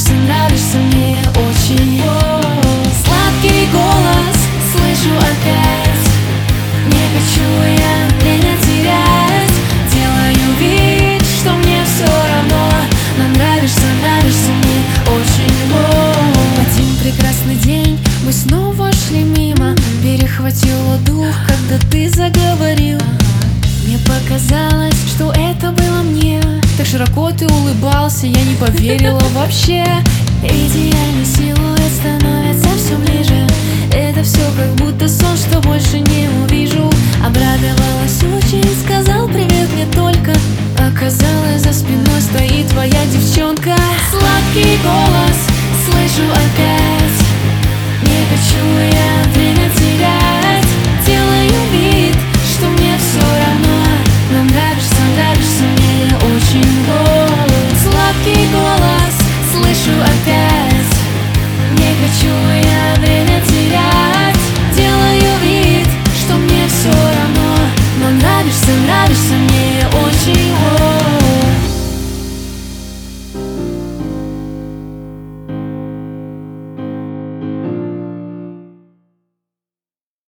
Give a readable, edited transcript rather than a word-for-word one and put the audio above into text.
нравишься мне очень. Сладкий голос слышу опять. Не хочу я время терять. Делаю вид, что мне все равно, но нравишься мне очень. В один прекрасный день мы снова шли мимо. Перехватило дух, когда ты заговорил. Мне показалось, что это было мне. Так широко ты улыбался, я не поверила вообще. Идеальный силуэт становится все ближе. Это все как будто сон, что больше не увижу. Обрадовалась очень, сказал привет мне только. Оказалось, за спиной стоит твоя девчонка. Сладкий голос слышу опять. Не хочу я